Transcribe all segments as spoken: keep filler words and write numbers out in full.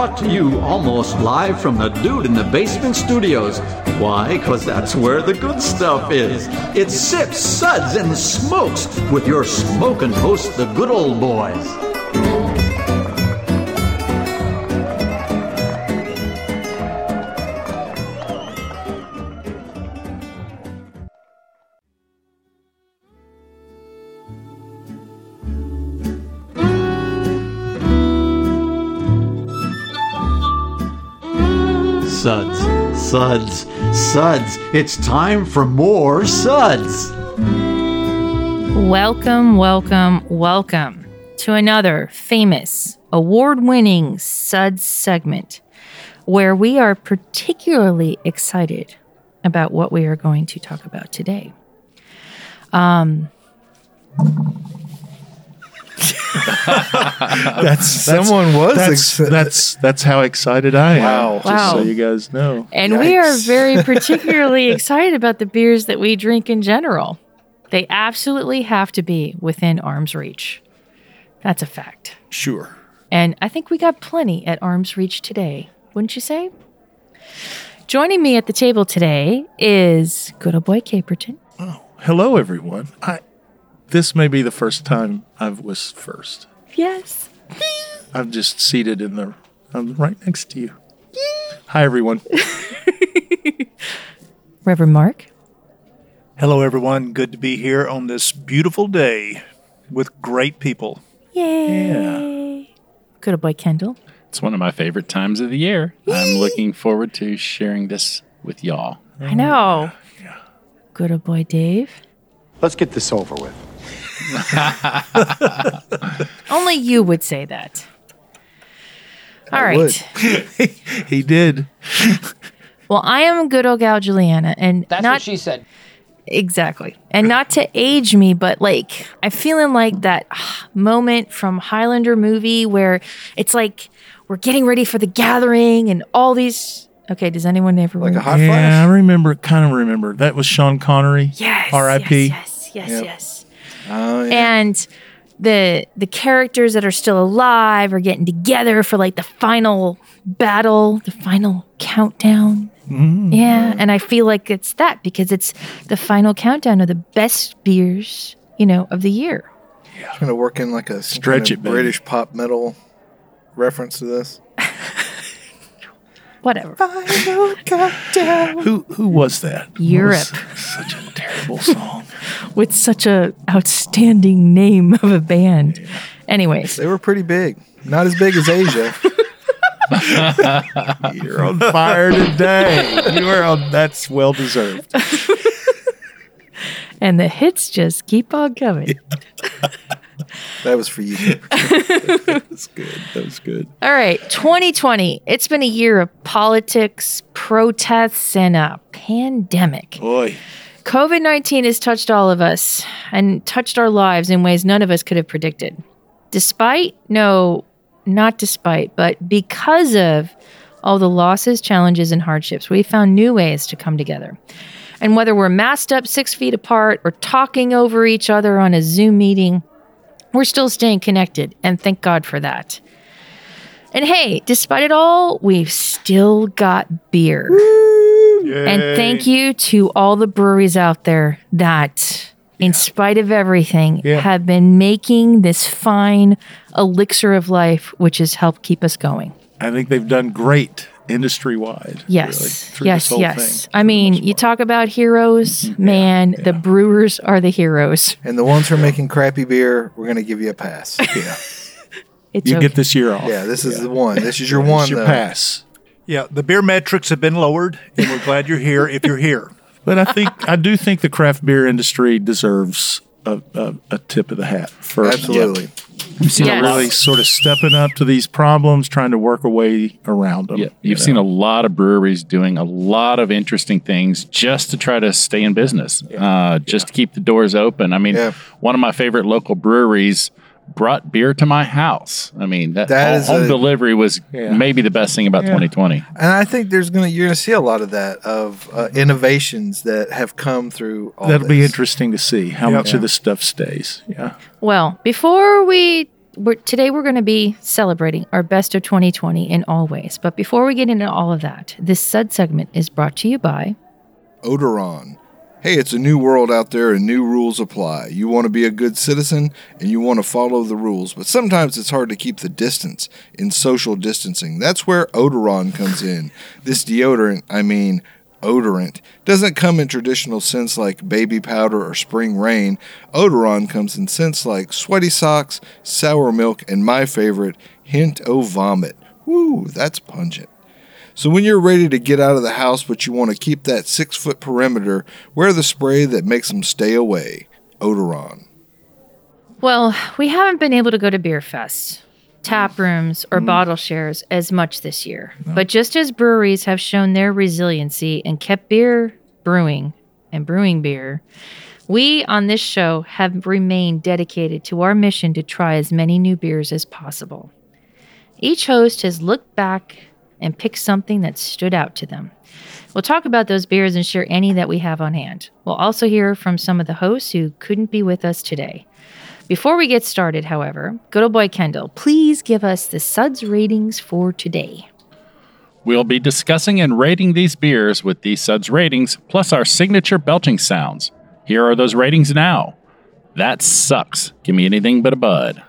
brought to you almost live from the Dude in the Basement studios. Why? Because that's where the good stuff is. It's Sips, Suds, and Smokes with your smoking host, the good old boys. Suds, Suds, Suds. It's time for more Suds. Welcome, welcome, welcome to another famous, award-winning Suds segment where we are particularly excited about what we are going to talk about today. Um... that's someone was that's, excited. That's that's how excited I am. Wow. Just Wow. so you guys know. And Yikes. we are very particularly excited about the beers that we drink in general. They absolutely have to be within arm's reach. That's a fact. Sure. And I think we got plenty at arm's reach today, wouldn't you say? Joining me at the table today is good old boy Caperton. Oh, hello everyone. I this may be the first time I was first. Yes. I'm just seated in the I'm right next to you. Hi everyone. Reverend Mark. Hello, everyone. Good to be here on this beautiful day with great people. Yay. Yeah. Good old boy Kendall. It's one of my favorite times of the year. I'm looking forward to sharing this with y'all. I know. Yeah. Good old boy Dave. Let's get this over with. Only you would say that. All I right. would. He did. Well, I am good old gal Juliana, and That's not what she said. exactly, and not to age me, but like I'm feeling like that ah, moment from Highlander movie where it's like we're getting ready for the gathering and all these. Okay, does anyone ever Like a remember? hot yeah, flash? I remember kind of remember. That was Sean Connery. Yes, R I P Yes, yes, yes, Yep. yes. Oh, yeah. And the the characters that are still alive are getting together for like the final battle, the final countdown. Mm. Yeah, and I feel like it's that because it's the final countdown of the best beers, you know, of the year. I'm going to work in like a some Stretch kind it, of baby. British pop metal reference to this. Whatever. Final countdown. Who who was that? Europe. What was such a terrible song. With such a outstanding name of a band. Anyways, They were pretty big. Not as big as Asia. You're on fire today. You are on. That's well deserved. and the hits just keep on coming. That was for you. That's good. That was good. All right, twenty twenty. It's been a year of politics, protests, and a pandemic. Boy. COVID nineteen has touched all of us and touched our lives in ways none of us could have predicted. Despite, no, not despite, but because of all the losses, challenges, and hardships, we found new ways to come together. And whether we're masked up six feet apart or talking over each other on a Zoom meeting, we're still staying connected, and thank God for that. And hey, despite it all, we've still got beer. And thank you to all the breweries out there that, in spite of everything, Yeah. have been making this fine elixir of life, which has helped keep us going. I think they've done great industry wide. Yes, through yes, this whole yes. thing, I for the mean, most you part. talk about heroes, man, the brewers are the heroes. And the ones who are making crappy beer, we're going to give you a pass. Yeah. It's You okay. get this year off. Yeah, this is the one. This is your It's one. your though. pass. Yeah, the beer metrics have been lowered, and we're glad you're here if you're here. But I think I do think the craft beer industry deserves a, a, a tip of the hat for Absolutely. You've seen Yes. a lot. really sort of stepping up to these problems, trying to work a way around them. Yeah, you you've know. seen a lot of breweries doing a lot of interesting things just to try to stay in business, uh, just to keep the doors open. I mean, Yeah. one of my favorite local breweries brought beer to my house. I mean, that, That home, is home a- delivery was Yeah. maybe the best thing about Yeah. twenty twenty. And I think there's gonna you're gonna see a lot of that of uh, innovations that have come through. All That'll be this. interesting to see how Yep. much Yeah. of this stuff stays. Yeah. Well, before we we're, today we're going to be celebrating our best of twenty twenty in all ways. But before we get into all of that, this Sud segment is brought to you by Odoron. Hey, it's a new world out there and new rules apply. You want to be a good citizen and you want to follow the rules, but sometimes it's hard to keep the distance in social distancing. That's where Odoron comes in. This deodorant, I mean odorant, doesn't come in traditional scents like baby powder or spring rain. Odoron comes in scents like sweaty socks, sour milk, and my favorite, hint o' vomit. Woo, that's pungent. So when you're ready to get out of the house but you want to keep that six-foot perimeter, wear the spray that makes them stay away. Odoron. Well, we haven't been able to go to beer fests, tap rooms, or mm. bottle shares as much this year. No. But just as breweries have shown their resiliency and kept beer brewing and brewing beer, we on this show have remained dedicated to our mission to try as many new beers as possible. Each host has looked back and picked something that stood out to them. We'll talk about those beers and share any that we have on hand. We'll also hear from some of the hosts who couldn't be with us today. Before we get started, however, good old boy Kendall, please give us the Suds ratings for today. We'll be discussing and rating these beers with these Suds ratings, plus our signature belching sounds. Here are those ratings now. That sucks. Give me anything but a bud.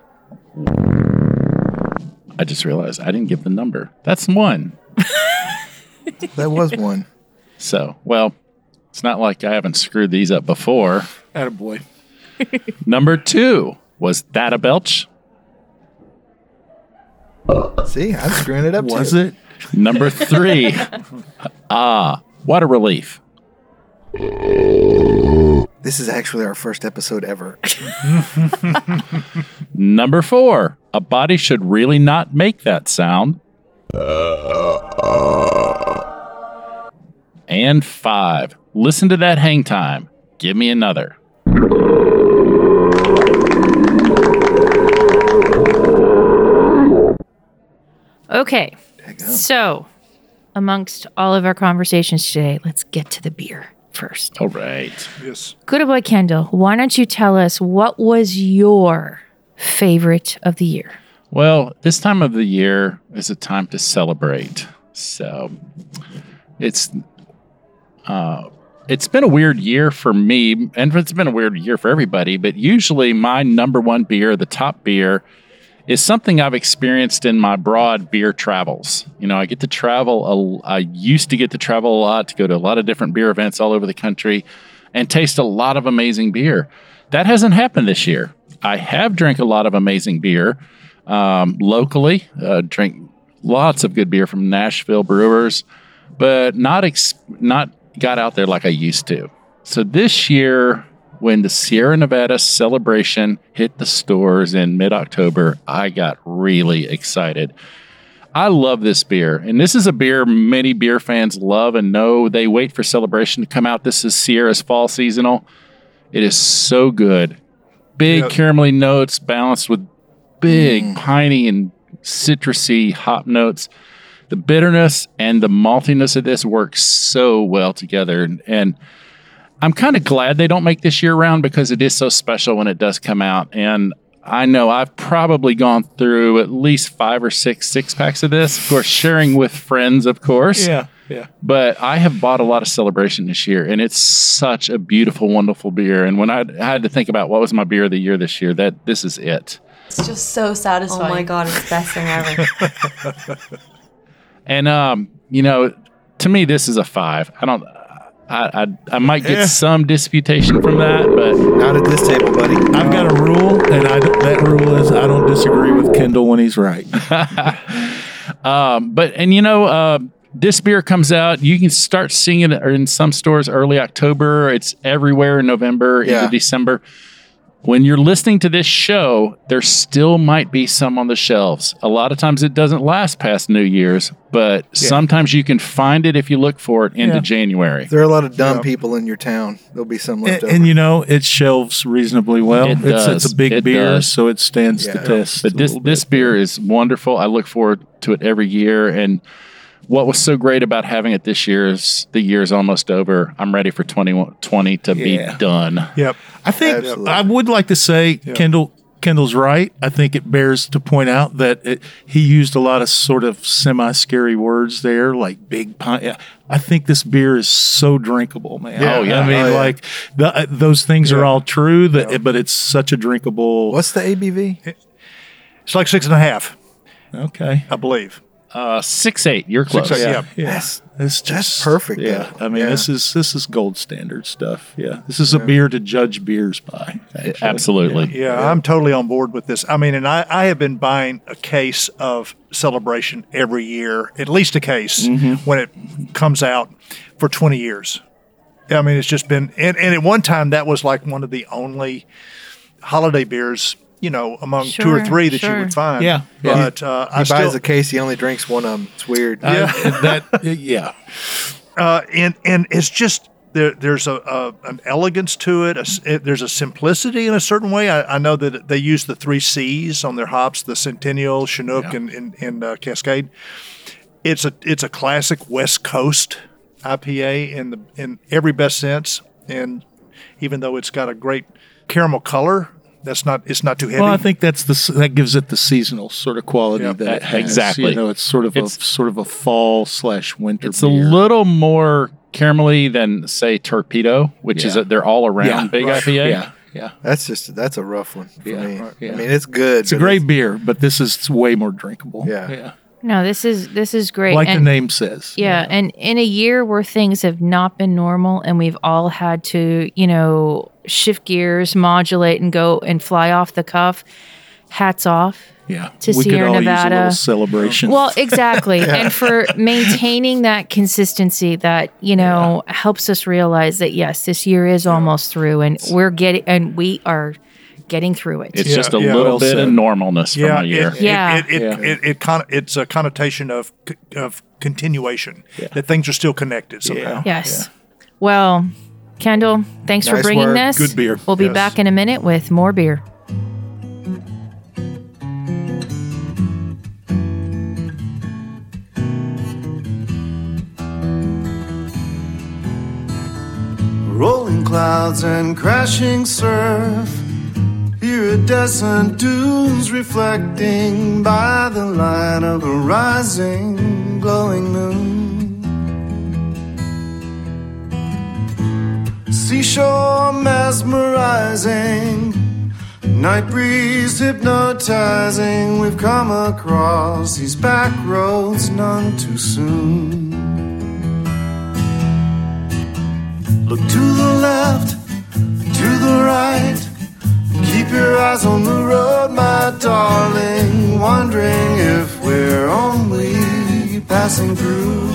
I just realized I didn't give the number. That's one. That was one. So, well, it's not like I haven't screwed these up before. Attaboy. Number two, was that a belch? See, I'm screwing it up Was too. it? Number three, ah, what a relief. This is actually our first episode ever. Number four, a body should really not make that sound. And five, listen to that hang time. Give me another. Okay, so amongst all of our conversations today, let's get to the beer first. All right. Yes. Good old boy Kendall, why don't you tell us what was your favorite of the year? Well, this time of the year is a time to celebrate. So it's uh, it's been a weird year for me, and it's been a weird year for everybody, but usually my number one beer, the top beer, is something I've experienced in my broad beer travels. You know, I get to travel. A, I used to get to travel a lot, to go to a lot of different beer events all over the country and taste a lot of amazing beer. That hasn't happened this year. I have drank a lot of amazing beer um, locally, uh, drink lots of good beer from Nashville brewers, but not ex- not got out there like I used to. So this year, when the Sierra Nevada celebration hit the stores in mid-October, I got really excited. I love this beer, and this is a beer many beer fans love and know. They wait for celebration to come out. This is Sierra's fall seasonal. It is so good. Big yep. caramelly notes balanced with big mm. piney and citrusy hop notes. The bitterness and the maltiness of this work so well together, and, and I'm kind of glad they don't make this year round because it is so special when it does come out. And I know I've probably gone through at least five or six six packs of this. Of course, sharing with friends, of course. Yeah, yeah. But I have bought a lot of Celebration this year, and it's such a beautiful, wonderful beer. And when I had to think about what was my beer of the year this year, that this is it. It's just so satisfying. Oh my God, it's the best thing ever. And, um, you know, to me, this is a five. I don't... I, I I might get yeah. some disputation from that, but not at this table, buddy. I've got a rule, and I, that rule is I don't disagree with Kendall when he's right. um, but and you know, uh, this beer comes out. You can start seeing it in some stores early October. It's everywhere in November, yeah. into December. When you're listening to this show, there still might be some on the shelves. A lot of times it doesn't last past New Year's, but yeah. sometimes you can find it if you look for it into yeah. January. There are a lot of dumb yeah. people in your town. There'll be some left and, over. And you know, it shelves reasonably well. It it's, does. it's a big it beer, does. so it stands yeah. the test. But this this beer is wonderful. I look forward to it every year, and what was so great about having it this year is the year's almost over. I'm ready for twenty twenty to yeah. be done. Yep. I think Absolutely. I would like to say, Yeah. Kendall, Kendall's right. I think it bears to point out that it, he used a lot of sort of semi-scary words there, like big pint. I think this beer is so drinkable, man. Yeah. Oh, yeah. I mean, Oh, yeah. like the, uh, those things Yeah. are all true, that, Yeah. but it's such a drinkable. What's the A B V? It's like six and a half, Okay. I believe. Uh, six eight. You're close. eight, yeah. Yeah. That's- It's that's just perfect, Yeah. though. I mean, Yeah. this is this is gold standard stuff. Yeah. This is a beer to judge beers by. actually. Absolutely. Yeah, I'm totally on board with this. I mean, and I, I have been buying a case of Celebration every year, at least a case when it comes out for twenty years. I mean, it's just been, and, and at one time that was like one of the only holiday beers, you know, among two or Sure, three that sure. you would find. Yeah, yeah. But uh, He I buys still, a case, he only drinks one of them. It's weird. Uh, that, yeah. uh, and and it's just there. There's a, a an elegance to it. A s it. There's a simplicity in a certain way. I, I know that they use the three C's on their hops: the Centennial, Chinook, Yeah. and and, and uh, Cascade. It's a it's a classic West Coast I P A in the in every best sense. And even though it's got a great caramel color, that's not it's not too heavy. Well, I think that's the s- that gives it the seasonal sort of quality Yeah. that it has. Exactly. You know, it's sort of It's- a sort of a fall slash winter. It's a beer. little more caramelly than, say, Torpedo, which is Yeah. a, they're all around Yeah, big right. I P A. Yeah, yeah. That's just that's a rough one for Yeah, me. right, yeah. I mean, it's good. It's a but great beer, but this is way more drinkable. Yeah. yeah. No, this is this is great. Like the And- name says. Yeah, and in a year where things have not been normal and we've all had to, you know, shift gears, modulate, and go and fly off the cuff, hats off. Yeah. To we could Sierra all Nevada. use a little celebration. Well, exactly. And for maintaining that consistency that, you know, helps us realize that, yes, this year is almost through and we're getting, and we are getting through it. It's Yeah, just a yeah. little Well bit said. of normalness yeah, from a year. It, Yeah. It, it, Yeah. it, it, it, con- it's a connotation of c- of continuation that things are still connected somehow. Yeah. Yes. Well, Kendall, thanks for Nice bringing work. this. Good beer. We'll be Yes. back in a minute with more beer. Rolling clouds and crashing surf. Iridescent dunes reflecting by the light of a rising, glowing moon. Seashore mesmerizing, night breeze hypnotizing. We've come across these back roads none too soon. Look to the left, to the right. Keep your eyes on the road, my darling. Wondering if we're only passing through.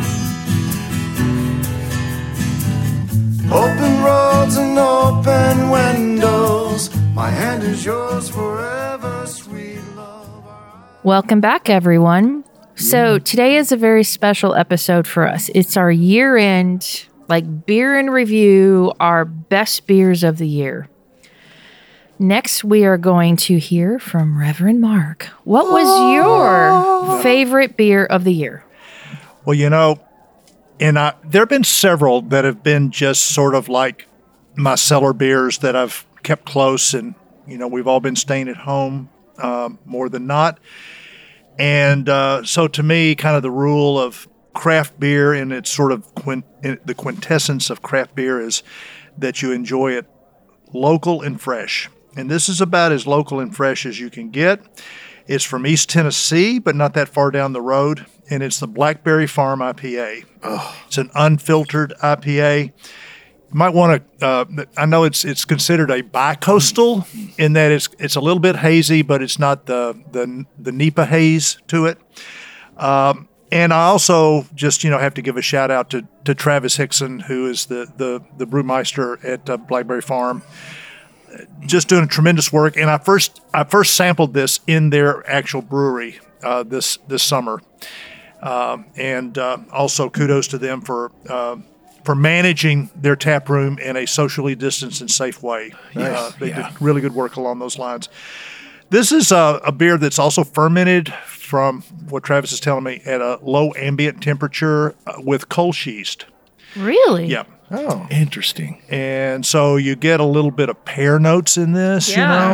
Open roads and open windows. My hand is yours forever, sweet love. Welcome back, everyone. So today is a very special episode for us. It's our year end, like beer and review, our best beers of the year. Next, we are going to hear from Reverend Mark. What was your favorite beer of the year? Well, you know, and I, there have been several that have been just sort of like my cellar beers that I've kept close, and you know, we've all been staying at home um, more than not. And uh, so, to me, kind of the rule of craft beer and its sort of quint- the quintessence of craft beer is that you enjoy it local and fresh. And this is about as local and fresh as you can get. It's from East Tennessee, but not that far down the road. And it's the Blackberry Farm I P A. Oh. It's an unfiltered I P A. You might want to, uh, I know it's it's considered a bi-coastal in that it's it's a little bit hazy, but it's not the the, the Nipa haze to it. Um, and I also just, you know, have to give a shout out to, to Travis Hickson, who is the, the, the brewmeister at uh, Blackberry Farm. Just doing tremendous work, and I first I first sampled this in their actual brewery uh, this this summer, um, and uh, also kudos to them for uh, for managing their tap room in a socially distanced and safe way. Uh, they yeah. did really good work along those lines. This is a, a beer that's also fermented from what Travis is telling me at a low ambient temperature uh, with Kolsch yeast. Really? Yeah. Oh, Interesting. And so you get a little bit of pear notes in this, Yeah. you know.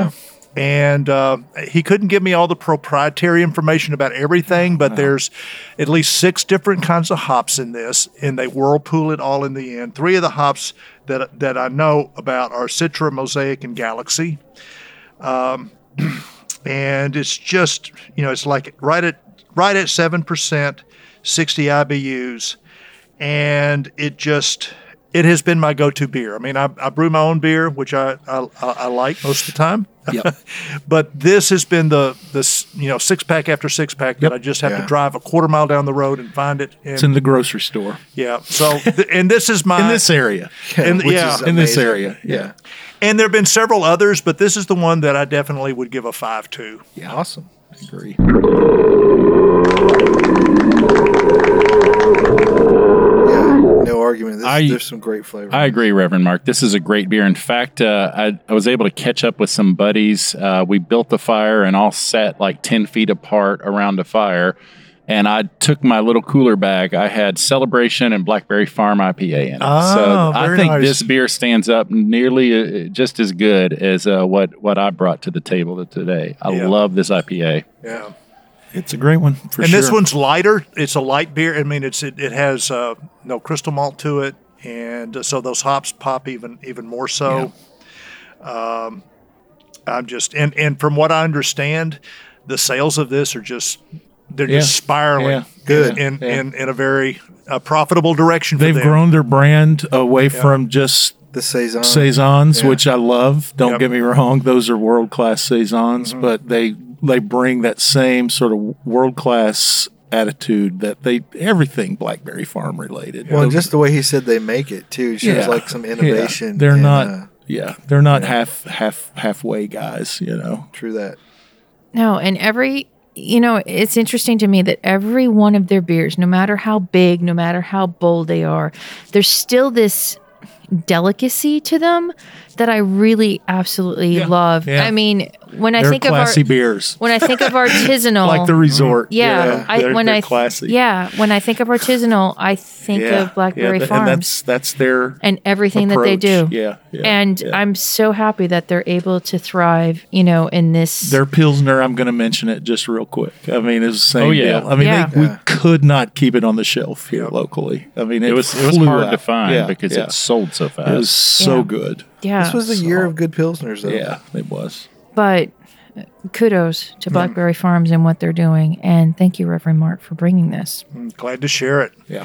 And uh, he couldn't give me all the proprietary information about everything, but there's at least six different kinds of hops in this, and they whirlpool it all in the end. Three of the hops that that I know about are Citra, Mosaic, and Galaxy. Um, and it's just, you know, it's like right at right at seven percent, sixty I B Us, and it just it has been my go-to beer. I mean, I, I brew my own beer, which I I, I like most of the time. Yep. But this has been the this you know six pack after six pack Yep. that I just have Yeah. to drive a quarter mile down the road and find it. And, It's in the grocery store yeah. So th- and this is my in this area. and, Which yeah is In this amazing. area, yeah. and there have been several others, but this is the one that I definitely would give a five to. Yeah, Awesome. I agree. Yeah, no argument. This, I- there's some great flavor. I agree, Reverend Mark. This is a great beer. In fact, uh, I, I was able to catch up with some buddies. Uh, we built the fire and all sat like ten feet apart around the fire. And I took my little cooler bag. I had Celebration and Blackberry Farm I P A in it. Oh, so I very think nice. this beer stands up nearly uh, just as good as uh, what, what I brought to the table today. I Yeah. love this I P A. Yeah. It's a great one for And sure. this one's lighter. It's a light beer. I mean, it's it, it has uh, no crystal malt to it, and uh, so those hops pop even even more so. Um, I'm just and and from what I understand, the sales of this are just they're Yeah. just spiraling Yeah. Good. in Yeah. in, in a very uh, profitable direction. For They've them. grown their brand away from just the saison. saisons, Yeah. which I love. Don't Yep. get me wrong; those are world class saisons, but they they bring that same sort of world class attitude that they everything Blackberry Farm related. Well, and Those- just the way he said they make it too shows Yeah. like some yeah, innovation. they're and, not. uh, yeah, they're not half half halfway guys. You know. true that. No, and every, you know, it's interesting to me that every one of their beers, no matter how big, no matter how bold they are, there's still this delicacy to them that I really absolutely Yeah, love. yeah. I mean, when I They're think of classy our, beers, when I think of artisanal, like the resort. yeah, you know, I, they're, when they're I classy. yeah, when I think of artisanal, I think Yeah, of Blackberry yeah, Farms and that's that's their and everything that they approach. do. Yeah, yeah, and yeah. I'm so happy that they're able to thrive, you know, in this. Their Pilsner, I'm going to mention it just real quick. I mean, it's the same Oh, yeah. deal. I mean, Yeah. they, Yeah. we could not keep it on the shelf here locally. I mean, it, It was it was flew hard out. to find Yeah, because yeah. it sold so fast. It was so Yeah. good. yeah, This was the year of good pilsners, though. Yeah, it was. but uh, kudos to Blackberry Farms and what they're doing, and thank you, Reverend Mark, for bringing this. I'm glad to share it. Yeah.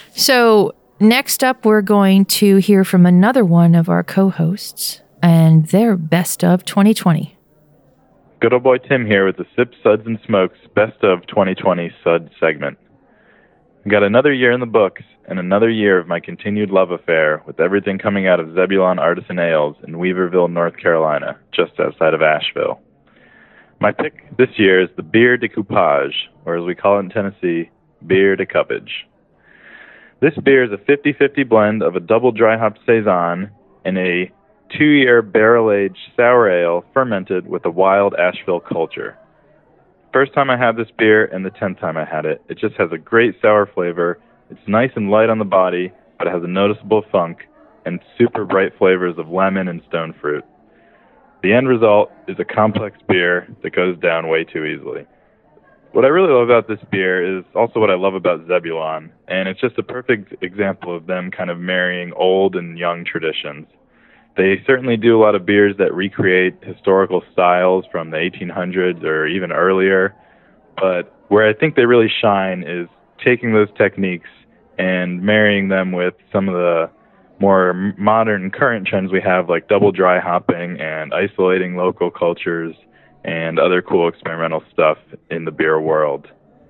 So next up, we're going to hear from another one of our co-hosts and their best of twenty twenty. Good old boy Tim here with the Sip, Suds, and Smokes Best of twenty twenty Sud segment. Got another year in the books and another year of my continued love affair with everything coming out of Zebulon Artisan Ales in Weaverville, North Carolina, just outside of Asheville. My pick this year is the Bière de Coupage, or as we call it in Tennessee, Bière de Cuppage. This beer is a fifty-fifty blend of a double dry hop saison and a two-year barrel-aged sour ale fermented with a wild Asheville culture. First time I had this beer and the tenth time I had it. It just has a great sour flavor. It's nice and light on the body, but it has a noticeable funk and super bright flavors of lemon and stone fruit. The end result is a complex beer that goes down way too easily. What I really love about this beer is also what I love about Zebulon, and it's just a perfect example of them kind of marrying old and young traditions. They certainly do a lot of beers that recreate historical styles from the eighteen hundreds or even earlier, but where I think they really shine is taking those techniques and marrying them with some of the more modern current trends we have, like double dry hopping and isolating local cultures and other cool experimental stuff in the beer world.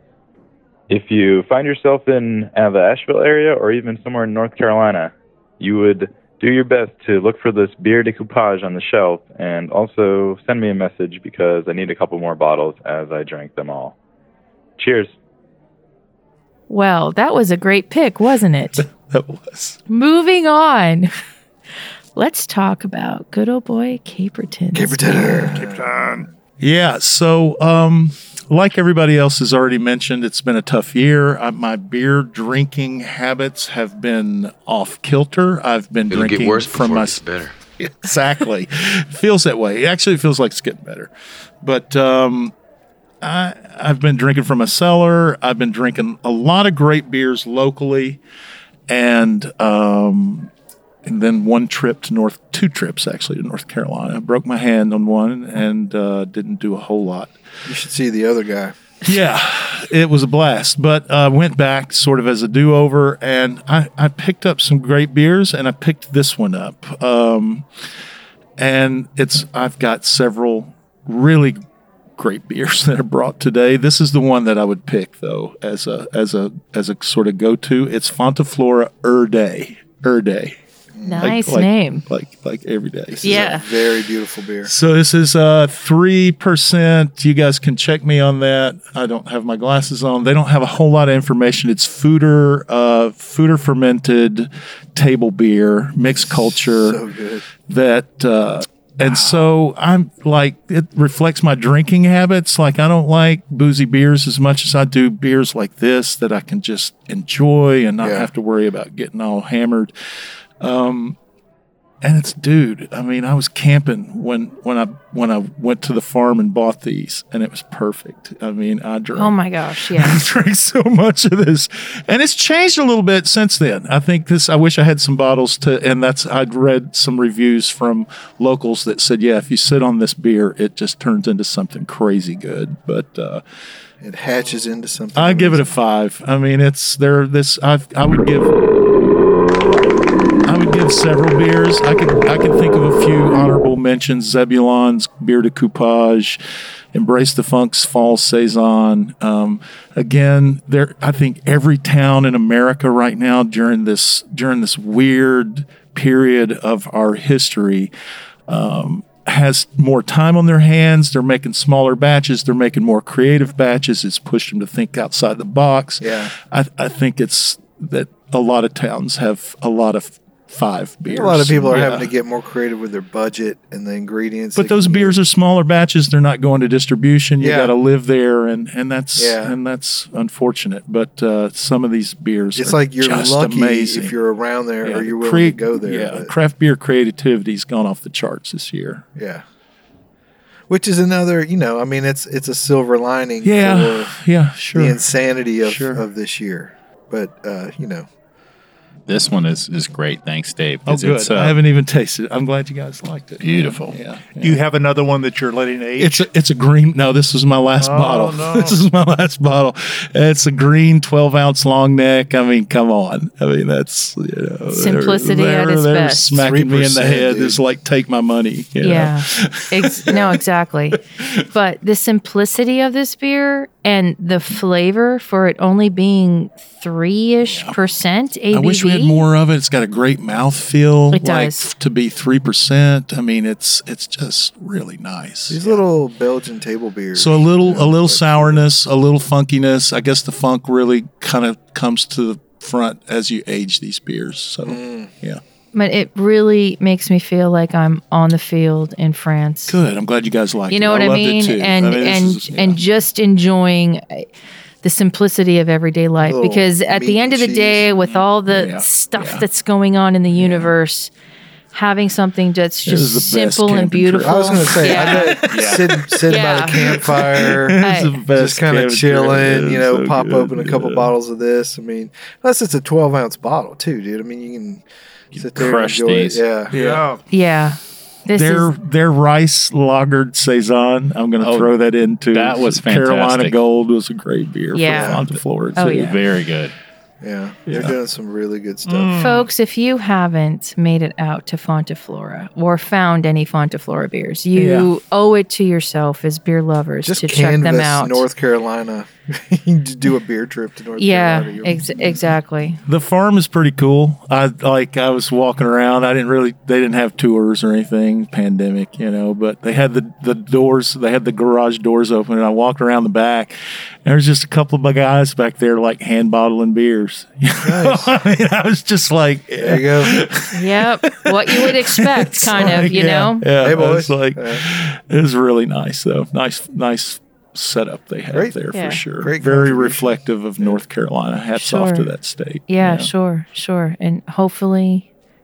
If you find yourself in uh, the Asheville area or even somewhere in North Carolina, you would do your best to look for this Bière de Coupage on the shelf, and also send me a message because I need a couple more bottles as I drank them all. Cheers. Well, that was a great pick, wasn't it? That was. Moving on. Let's talk about good old boy Caperton. Caperton. Yeah. So, um, like everybody else has already mentioned, it's been a tough year. Uh, my beer drinking habits have been off kilter. I've been It'll drinking get worse from before my it gets better. Exactly. Feels that way. Actually, it feels like it's getting better. But um, I, I've been drinking from a cellar. I've been drinking a lot of great beers locally. And um, and then one trip to North, two trips actually to North Carolina. I broke my hand on one and uh, didn't do a whole lot. You should see the other guy. Yeah, it was a blast. But I uh, went back sort of as a do-over, and I, I picked up some great beers, and I picked this one up. Um, and it's I've got several really great beers that are brought today. This is the one that I would pick, though, as a as a as a sort of go-to. It's Fontaflora Erde. Erde. Nice like, like, name. Like like every day. This Yeah. is a very beautiful beer. So this is uh three percent. You guys can check me on that. I don't have my glasses on. They don't have a whole lot of information. It's Fooder, uh, Fooder fermented table beer, mixed culture. So good. That uh, and so I'm like it reflects my drinking habits. Like I don't like boozy beers as much as I do beers like this that I can just enjoy and not Yeah. have to worry about getting all hammered. Um, and it's, dude, I mean, I was camping when, when I, when I went to the farm and bought these, and it was perfect. I mean, I drank, Oh my gosh, I yeah. drank so much of this, and it's changed a little bit since then. I think this, I wish I had some bottles to, and that's, I'd read some reviews from locals that said, yeah, if you sit on this beer, it just turns into something crazy good. But, uh, It hatches into something. I give it a five. I mean, it's there. This I I would give. I would give several beers. I could I could think of a few honorable mentions: Zebulon's Bière de Coupage, Embrace the Funk's Fall Saison. Um, again, there. I think every town in America right now during this during this weird period of our history. Um, has more time on their hands. They're making smaller batches. They're making more creative batches. It's pushed them to think outside the box. Yeah. I, I think it's that a lot of towns have a lot of five beers. A lot of people are Yeah. having to get more creative with their budget and the ingredients. But they those can beers are smaller batches. They're not going to distribution. You Yeah. got to live there, and, and that's Yeah. and that's unfortunate. But uh, some of these beers, It's are like you're just lucky amazing. if you're around there Yeah, or you're willing crea- to go there. Yeah, but- craft beer creativity's gone off the charts this year. yeah. Which is another, you know, I mean, it's it's a silver lining Yeah, for yeah, sure. the insanity of, Sure. of this year. But, uh, you know, This one is, is great. Thanks, Dave. Oh, 'cause good. It's, uh, I haven't even tasted it. I'm glad you guys liked it. Beautiful. Yeah. Do you have another one that you're letting age? It's a, it's a green. No, this is my last Oh, bottle. no. This is my last bottle. It's a green twelve ounce long neck. I mean, come on. I mean, that's you know, Simplicity they're, at they're, its they're best. smacking me in the three percent, head. dude. It's like take my money. you know? Yeah. Ex- no, exactly. But the simplicity of this beer and the flavor for it only being three ish percent A B V. I wish we had more of it. It's got a great mouthfeel. It like does. to be three percent. I mean, it's it's just really nice. these little Belgian table beers. So a little, you know, a little like- sourness, a little funkiness. I guess the funk really kind of comes to the front as you age these beers. So Mm. yeah, But it really makes me feel like I'm on the field in France. good. I'm glad you guys like it. You know what I, loved it mean? too. And I mean, this and is- yeah. and just enjoying uh, the simplicity of everyday life. Little Because at meat the end of the and day, cheese. with all the Yeah, stuff yeah. that's going on in the universe, having something that's This is just the best simple and camping trip. beautiful. I was going to say, Yeah. I bet sitting, sitting by Yeah. the campfire, This is the best just kind of camping chilling, trip. you know, So pop good, open a couple yeah. bottles of this. I mean, unless it's a twelve ounce bottle, too, dude. I mean, you can sit there crush and enjoy these. it. Yeah. Yeah. Yeah. This Their is their rice lagered saison. I'm going to Oh, throw that into that was Carolina fantastic. Gold was a great beer Yeah. for Fontaflora Oh, too. yeah. Very good. Yeah. They're Yeah. doing some really good stuff. Folks, if you haven't made it out to Fontaflora or found any Fontaflora beers, you owe it to yourself as beer lovers Just to check canvas them out. North Carolina. You just do a beer trip to North yeah, Carolina. You'll- ex- exactly. The farm is pretty cool. I like. I was walking around. I didn't really. They didn't have tours or anything. Pandemic, you know. But they had the the doors. They had the garage doors open, and I walked around the back. And there was just a couple of my guys back there, like hand bottling beers. Nice. I mean, I was just like, There you go. Yep, what you would expect, It's kind of, like, you yeah, know. Yeah, Hey, it was boys. like Yeah. it was really nice though. Nice, nice setup they have Great. there Yeah. for sure. Great Very contribution. reflective of North Carolina. Hats off to Sure. that state. Yeah, sure, sure, and hopefully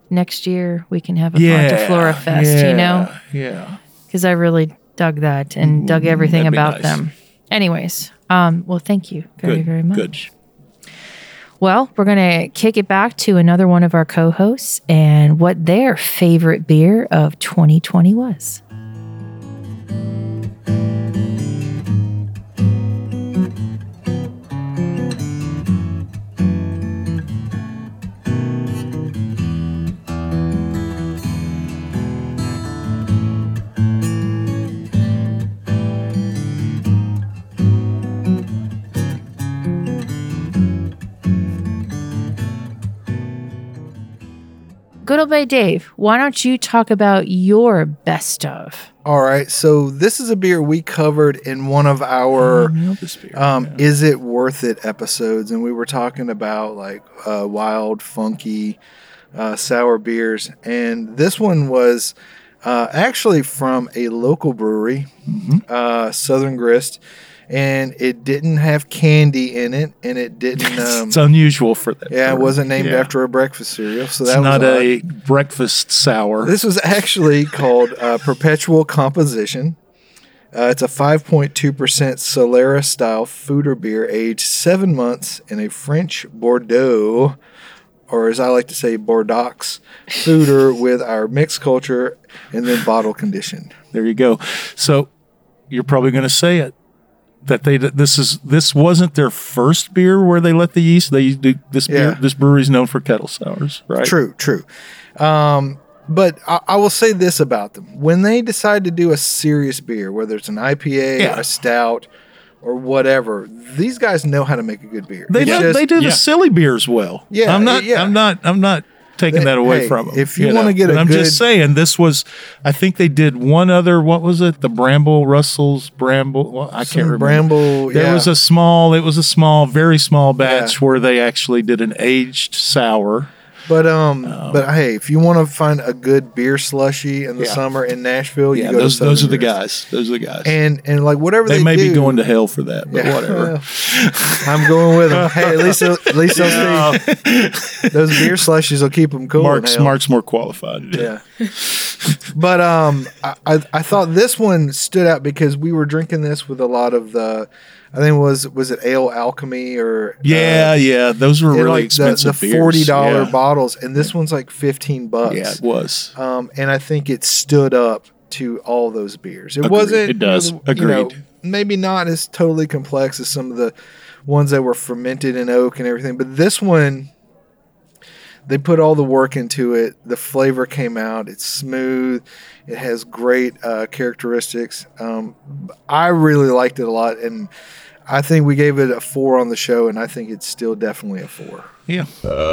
next year we can have a Yeah, Fontaflora Fest, yeah, you know? Yeah. Because I really dug that and dug everything that'd be about nice. them. Anyways, um, well, thank you very, Good, very much. good. Well, we're going to kick it back to another one of our co-hosts and what their favorite beer of twenty twenty was. Good old boy Dave, why don't you talk about your best of? All right, so this is a beer we covered in one of our um, yeah. "Is It Worth It" episodes, and we were talking about like uh, wild, funky, uh, sour beers, and this one was uh, actually from a local brewery, Mm-hmm. uh, Southern Grist, and it didn't have candy in it, and it didn't. Um, It's unusual for that. yeah, it brewery. wasn't named Yeah. after a breakfast cereal, so It's that was not odd. a breakfast sour. This was actually called uh, Perpetual Composition. Uh, it's a five point two percent Solera style foeder beer aged seven months in a French Bordeaux, or as I like to say, Bordeaux foeder with our mixed culture and then bottle conditioned. There you go. So you're probably going to say it that they this is this wasn't their first beer where they let the yeast. They do this beer. Yeah. This brewery's known for kettle sours, right? True, true. Um, but I, I will say this about them. When they decide to do a serious beer, whether it's an I P A Yeah. or a stout or whatever, these guys know how to make a good beer. They It's do, just- they do the yeah. silly beers well. Yeah, I'm not. yeah. I'm not. I'm not taking They- that away hey, from them. if you wanna get But a I'm good- just saying this was. I think they did one other. What was it? The Bramble Russell's Bramble. Well, I Some can't remember. Bramble, There yeah. was a small. It was a small, very small batch Yeah. where they actually did an aged sour. But um, but hey, if you want to find a good beer slushy in the Yeah. summer in Nashville, Yeah, you go those to those are Southern the Grist. guys. Those are the guys. And and like whatever they, they, may do, be going to hell for that, but Yeah, whatever. well, I'm going with them. Hey, at least they'll- at least they'll see those beer slushies will keep them cool. in Mark's hell. Mark's more qualified. Yeah. But um, I, I I thought this one stood out because we were drinking this with a lot of the, I think it was was it Ale Alchemy or Yeah, uh, yeah, those were they're really like expensive the, the beers. forty dollar Yeah. bottles, and this one's like fifteen bucks. Yeah, it was. Um, and I think it stood up to all those beers. It Agreed. wasn't. It does. you know, Agreed. maybe not as totally complex as some of the ones that were fermented in oak and everything, but this one, they put all the work into it. The flavor came out. It's smooth. It has great uh, characteristics. Um, I really liked it a lot, and I think we gave it a four on the show, and I think it's still definitely a four. Yeah.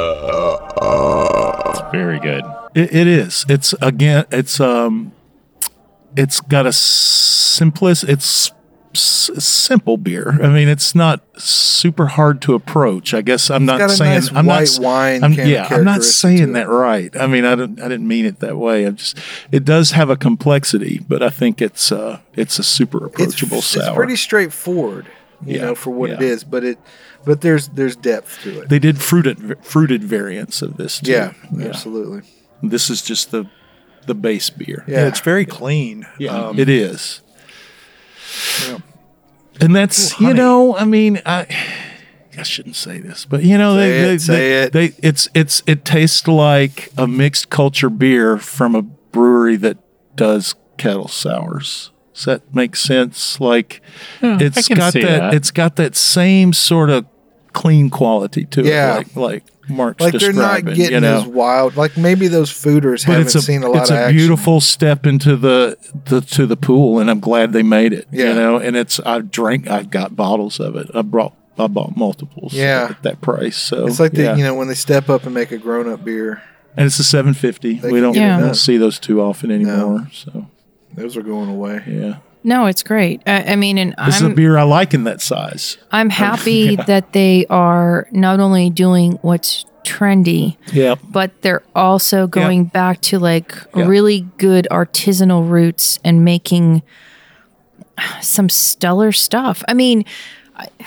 It's very good. It, it is. It's again. It's um. It's got a simplicity. It's s- simple beer. I mean, it's not super hard to approach. I guess I'm not got a saying. nice I'm white not. s- wine I'm, kind of yeah, I'm not characteristic saying to that it. right. I mean, I didn't. I didn't mean it that way. I just. It does have a complexity, but I think it's uh. It's a super It's, approachable it's sour. pretty straightforward, you Yeah, know, for what it yeah. is. But it, but there's there's depth to it. They did fruited fruited variants of this too. Yeah, absolutely. This is just the the base beer. Yeah, it's very clean. Yeah, Um, it is. Yeah. And that's Ooh, you honey. know, I mean, I I shouldn't say this, but you know, Say they, it, they, say they, it. they it's it's it tastes like a mixed culture beer from a brewery that does kettle sours. Does that make sense? Like Yeah, it's I can got see that, that. it's got that same sort of clean quality to Yeah. it, like like Mark's Like they're not describing. getting you know? as wild. Like maybe those fooders But haven't it's a seen a lot it's of a action. beautiful step into the, the to the pool, and I'm glad they made it. Yeah. You know, and it's I drank I've got bottles of it. I brought I bought multiples. Yeah. at that price. So It's like yeah. the, you know, when they step up and make a grown up beer. and it's a seven fifty. They We can don't get it we done. don't see those too often anymore. So Those are going away. yeah, No, it's great. I, I mean, and this is a I'm beer I like in that size. I'm happy that they are not only doing what's trendy, Yeah, but they're also going back to like Yeah. really good artisanal roots and making some stellar stuff. I mean, I,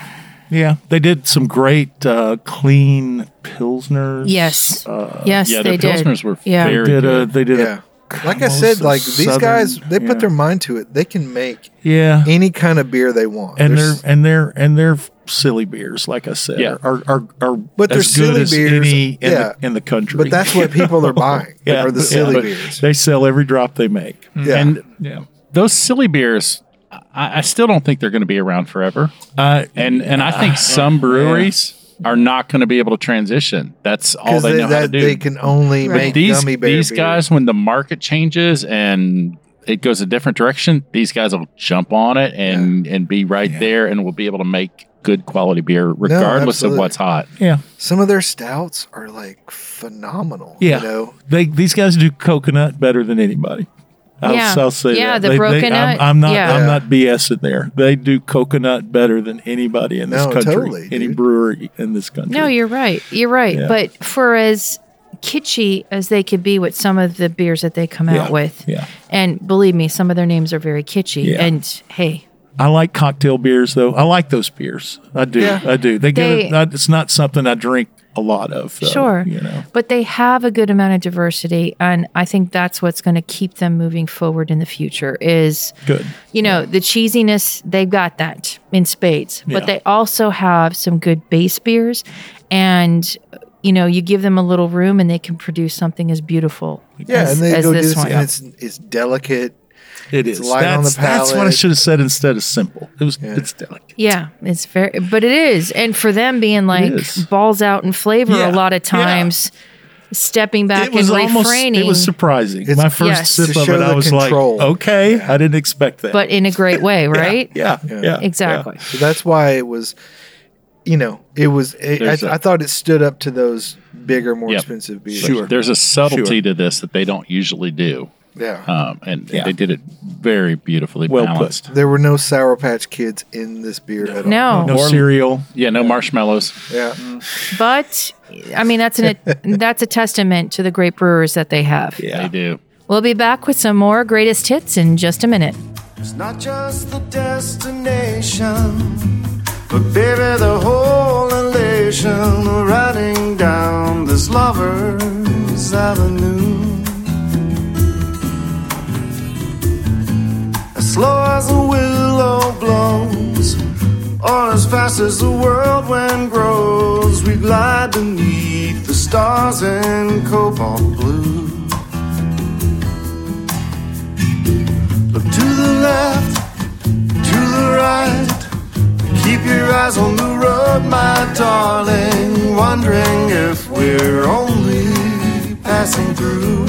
Yeah, they did some great uh, clean pilsners. Yes. Uh, yes, yeah, they the Pilsners did. were Yeah. very They did a, good. they did Yeah. a Like I almost said, a like these southern- guys, they yeah. put their mind to it. They can make yeah, any kind of beer they want. and There's- they're and they're and they're silly beers, like I said, Yeah. are are are But they're as good silly as beers, any in, yeah. the, in the country. but that's what people are buying. yeah, are the but- silly but beers. They sell every drop they make. Yeah. And Yeah, those silly beers, I, I still don't think they're going to be around forever. uh, And and I think some breweries are not going to be able to transition. That's all Because they they, know how to that, do. they can only Right. make these gummy bear these beer. guys, when the market changes and it goes a different direction, these guys will jump on it and and be right there, and will be able to make good quality beer regardless of absolutely. what's hot. yeah, Some of their stouts are like phenomenal. yeah. You know, They these guys do coconut better than anybody. I'll, Yeah. I'll say Yeah, that. the They- they- broken I'm, nut, I'm not. yeah. I'm not BSing there. They do coconut better than anybody in this No, country. totally, any dude. brewery in this country. No, you're right. You're right. Yeah. But for as kitschy as they could be with some of the beers that they come Yeah. out with, Yeah. and believe me, some of their names are very kitschy. Yeah. And hey, I like cocktail beers though. I like those beers. I do. Yeah. I do. They, They- get. A, it's not something I drink a lot of. Though, sure, You know. but they have a good amount of diversity, and I think that's what's going to keep them moving forward in the future. Is Good. you know the cheesiness, they've got that in spades, Yeah. but they also have some good base beers, and you know you give them a little room and they can produce something as beautiful yeah, as, and they as go do this this, one. and it's it's delicate. It It's is. light on that's, the that's what I palate. should have said instead of simple. It was. Yeah. It's delicate. Yeah, it's very, but it is, and for them being like is. balls out in flavor Yeah, a lot of yeah. times, stepping back It was and almost. refraining, It was surprising. It's- My first Yes. sip To of show it, I the was control. like, okay, I didn't expect that. but in a great way, right? Yeah. Yeah. yeah Exactly. So that's why it was, you know, it was. It, I, There's a- I thought it stood up to those bigger, more Yep. expensive beers. Sure. There's a subtlety Sure. to this that they don't usually do. Yeah. Um, and Yeah. they did it very beautifully Well put. balanced. There were no Sour Patch Kids in this beer at all. No, No cereal. Yeah, no marshmallows. Yeah. but I mean that's an that's a testament to the great brewers that they have. Yeah. They do. We'll be back with some more greatest hits in just a minute. It's not just the destination, but baby, the whole elation of riding down this lover's avenue. As slow as a willow blows, or as fast as the world wind grows, we glide beneath the stars in cobalt blue. Look to the left, to the right, keep your eyes on the road, my darling, wondering if we're only passing through.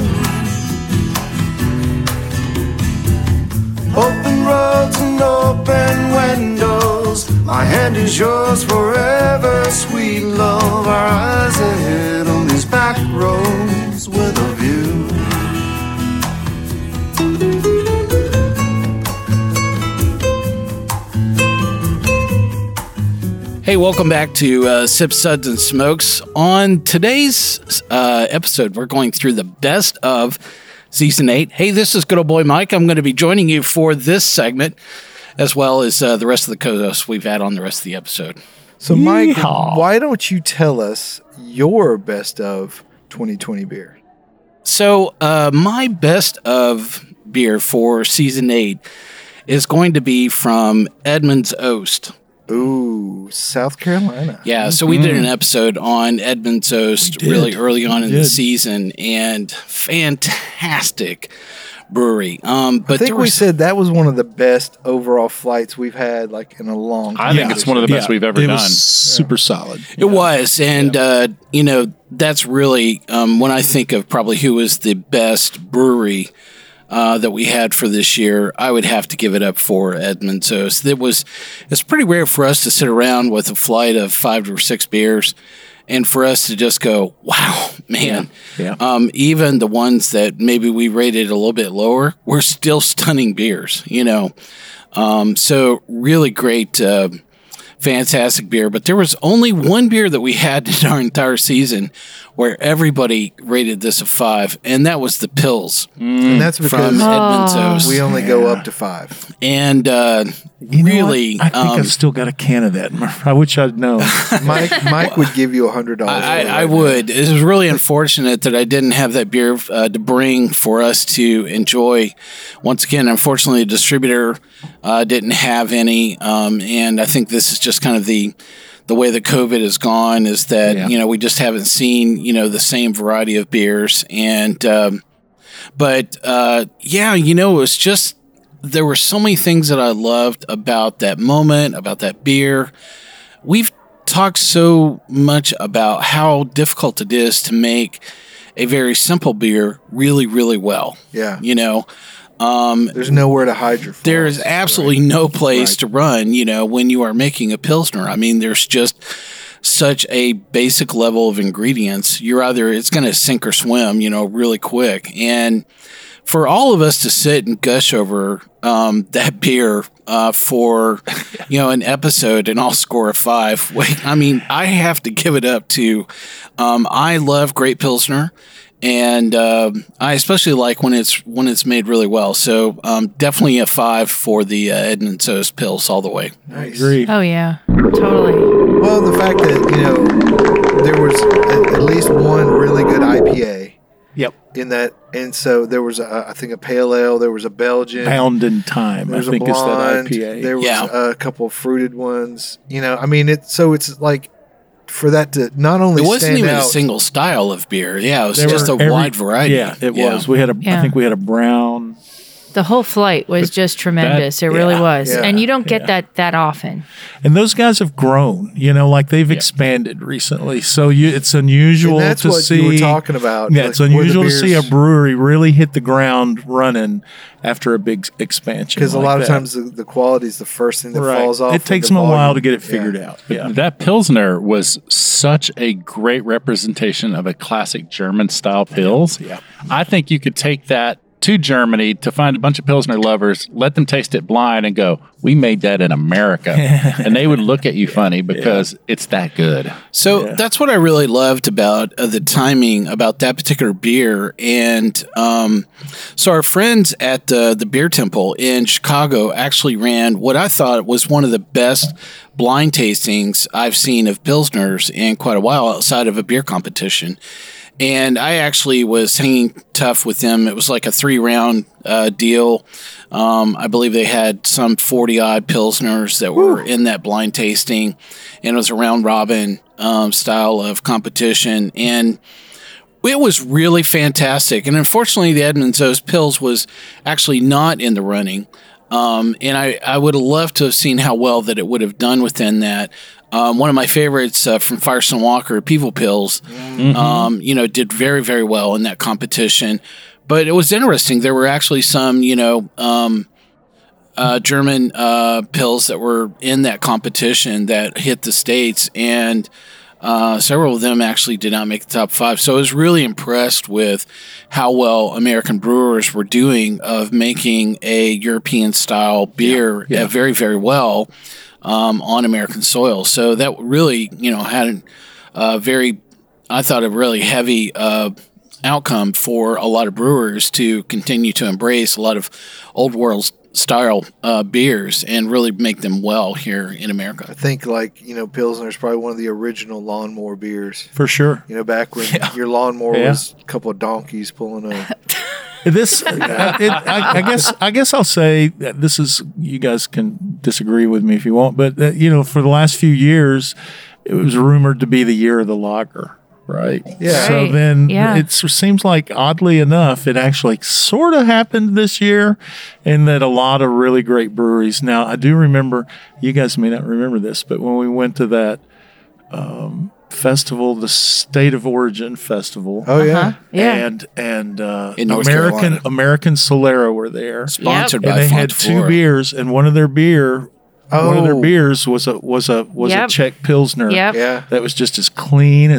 Open roads and open windows, my hand is yours forever, sweet love. Our eyes ahead on these back roads with a view. Hey, welcome back to uh, Sips, Suds, and Smokes. On today's uh, episode, we're going through the best of Season eight. Hey, this is good old boy Mike. I'm going to be joining you for this segment, as well as uh, the rest of the co-hosts we've had on the rest of the episode. So, Mike, Yeehaw. why don't you tell us your best of twenty twenty beer? So, uh, my best of beer for Season eight is going to be from Edmund's Oast. Ooh, South Carolina. Yeah, so we did an episode on Edmund's Oast did. really early on in We the did. season, and fantastic brewery. Um, but I think there we was, said that was one of the best overall flights we've had, like in a long time. I think it's one of the best we've ever it done. was super solid. it was, and uh, you know that's really um, when I think of probably who was the best brewery uh, that we had for this year, I would have to give it up for Edmund's Oast. It was it's pretty rare for us to sit around with a flight of five or six beers, and for us to just go, wow, man. Yeah. Um, even the ones that maybe we rated a little bit lower were still stunning beers, you know. Um, so really great, uh, fantastic beer. But there was only one beer that we had in our entire season, where everybody rated this a five, and that was the Pils. And that's because from Edmund's Oast. we only go up to five. And uh, You know really, what? I think um, I've still got a can of that. I wish I'd known. Mike Mike would give you a hundred dollars. I, I would. It was really unfortunate that I didn't have that beer uh, to bring for us to enjoy. Once again, unfortunately, the distributor uh, didn't have any, um, and I think this is just kind of the the way that COVID has gone. Is that Yeah. you know we just haven't seen you know the same variety of beers, and um, but uh, yeah, you know it was just there were so many things that I loved about that moment, about that beer. We've talked so much about how difficult it is to make a very simple beer really, really well. Yeah. You know, um, There's nowhere to hide your. there is absolutely no place to run, you know, when you are making a Pilsner. I mean, there's just such a basic level of ingredients. You're either, it's going to sink or swim, you know, really quick. And for all of us to sit and gush over um, that beer uh, for, you know, an episode and I'll score a five. Wait, I mean, I have to give it up to, um, I love Great Pilsner. And uh, I especially like when it's when it's made really well. So um, definitely a five for the uh, Edmund's Oast Pils all the way. Nice. Agreed. Oh yeah, totally. Well, the fact that you know there was at, at least one really good I P A. Yep. In that, and so there was a, I think a pale ale. There was a Belgian. Bound in Time, There I was a think is that blonde. I P A. There was Yeah. a couple of fruited ones. You know, I mean, it. So it's like for that to not only It wasn't stand even out, a single style of beer. Yeah, it was There just a were every- wide variety. Yeah, it was. We had a. I Yeah. think we had a brown. The whole flight was just tremendous. it really yeah, was, yeah, and you don't get yeah. that that often. And those guys have grown, you know, like they've expanded recently. So you, it's unusual and that's to what see. you were talking about. Yeah, like, it's where the unusual to see a beers- brewery really hit the ground running after a big expansion. because a like lot of that. times the, the quality is the first thing that Right. falls off. It with takes the them a while volume. to get it Yeah. figured out. Yeah. That Pilsner was such a great representation of a classic German style Pils. Yeah. I think you could take that to Germany to find a bunch of Pilsner lovers, let them taste it blind and go, we made that in America. And they would look at you funny because it's that good. So Yeah. that's what I really loved about uh, the timing about that particular beer. And um, so our friends at uh, the Beer Temple in Chicago actually ran what I thought was one of the best blind tastings I've seen of Pilsners in quite a while outside of a beer competition. And I actually was hanging tough with them. It was like a three round uh, deal. Um, I believe they had some forty odd Pilsners that were in that blind tasting. And it was a round robin um, style of competition. And it was really fantastic. And unfortunately, the Edmund's Oast Pils was actually not in the running. Um, and I, I would have loved to have seen how well that it would have done within that. Um, one of my favorites uh, from Firestone Walker, People Pils, Mm-hmm. um, you know, did very, very well in that competition. But it was interesting. There were actually some, you know, um, uh, German uh, Pils that were in that competition that hit the States, and uh, several of them actually did not make the top five. So I was really impressed with how well American brewers were doing of making a European-style beer Yeah, yeah. uh, very, very well um, on American soil. So that really, you know, had a very, I thought, a really heavy uh, outcome for a lot of brewers to continue to embrace a lot of old world style uh, beers and really make them well here in America. I think like you know Pilsner is probably one of the original lawnmower beers. For sure. You know, back when your lawnmower Yeah. was a couple of donkeys pulling a. This, uh, it, I, I guess, I guess I'll say that this is. You guys can disagree with me if you want, but uh, you know, for the last few years, it was rumored to be the year of the lager, right? Yeah. So Right. then Yeah. it seems like, oddly enough, it actually sort of happened this year, in that a lot of really great breweries. Now, I do remember. You guys may not remember this, but when we went to that. Um, festival, the State of Origin Festival. Oh yeah. Uh-huh. Yeah. And and uh, In North American Carolina. American Solera were there. Sponsored And by they had two Fontiflora. beers, and one of their beer, one of their Oh. beers was a was a was Yep. a Czech Pilsner. Yep. Yeah. That was just as clean, as